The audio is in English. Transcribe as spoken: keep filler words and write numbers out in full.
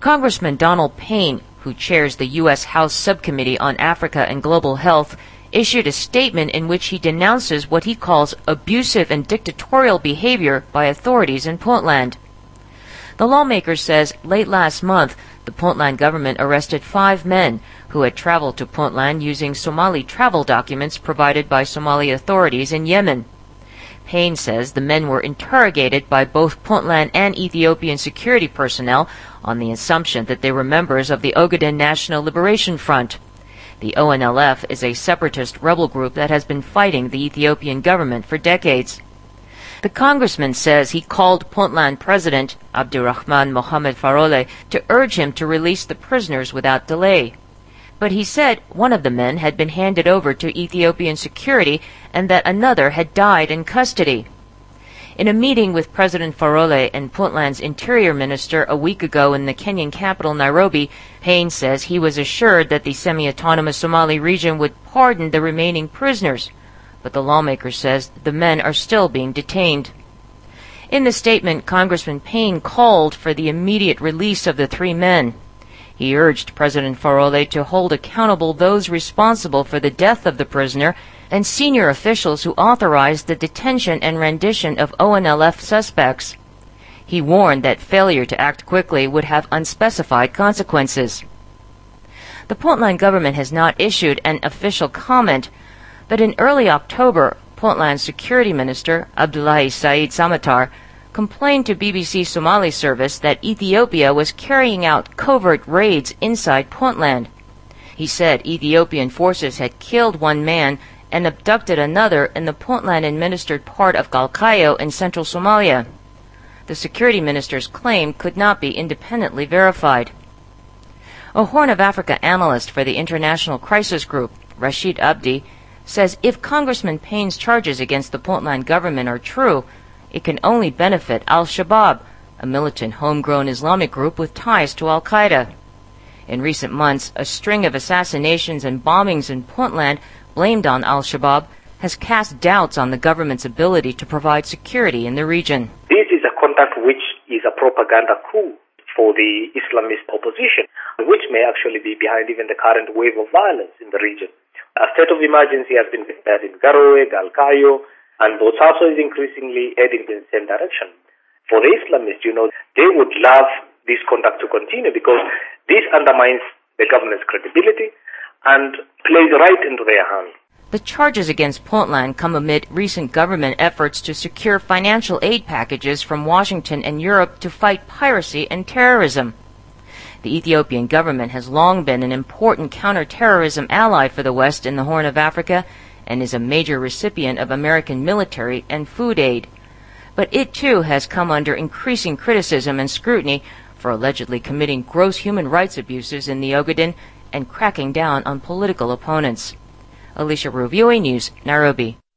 Congressman Donald Payne, who chairs the U S House Subcommittee on Africa and Global Health, issued a statement in which he denounces what he calls abusive and dictatorial behavior by authorities in Puntland. The lawmaker says late last month, the Puntland government arrested five men who had traveled to Puntland using Somali travel documents provided by Somali authorities in Yemen. Payne says the men were interrogated by both Puntland and Ethiopian security personnel on the assumption that they were members of the Ogaden National Liberation Front. The O N L F is a separatist rebel group that has been fighting the Ethiopian government for decades. The congressman says he called Puntland President Abdirahman Mohamed Farole to urge him to release the prisoners without delay. But he said one of the men had been handed over to Ethiopian security and that another had died in custody. In a meeting with President Farole and Puntland's Interior Minister a week ago in the Kenyan capital Nairobi, Payne says he was assured that the semi-autonomous Somali region would pardon the remaining prisoners, but the lawmaker says the men are still being detained. In the statement, Congressman Payne called for the immediate release of the three men. He urged President Farole to hold accountable those responsible for the death of the prisoner and senior officials who authorized the detention and rendition of O N L F suspects. He warned that failure to act quickly would have unspecified consequences. The Puntland government has not issued an official comment, but in early October, Puntland's Security Minister, Abdullahi Said Samatar, complained to B B C Somali service that Ethiopia was carrying out covert raids inside Puntland. He said Ethiopian forces had killed one man and abducted another in the Puntland-administered part of Galkayo in central Somalia. The security minister's claim could not be independently verified. A Horn of Africa analyst for the International Crisis Group, Rashid Abdi, says if Congressman Payne's charges against the Puntland government are true, it can only benefit Al-Shabaab, a militant homegrown Islamic group with ties to Al-Qaeda. In recent months, a string of assassinations and bombings in Puntland blamed on Al-Shabaab has cast doubts on the government's ability to provide security in the region. This is a conduct which is a propaganda coup for the Islamist opposition, which may actually be behind even the current wave of violence in the region. A state of emergency has been declared in Garowe, Galkayo, and Botsatso is increasingly heading in the same direction. For the Islamists, you know, they would love this conduct to continue because this undermines the government's credibility and plays right into their hands. The charges against Puntland come amid recent government efforts to secure financial aid packages from Washington and Europe to fight piracy and terrorism. The Ethiopian government has long been an important counterterrorism ally for the West in the Horn of Africa and is a major recipient of American military and food aid. But it too has come under increasing criticism and scrutiny for allegedly committing gross human rights abuses in the Ogaden and cracking down on political opponents. Alicia Rue, V O A News, Nairobi.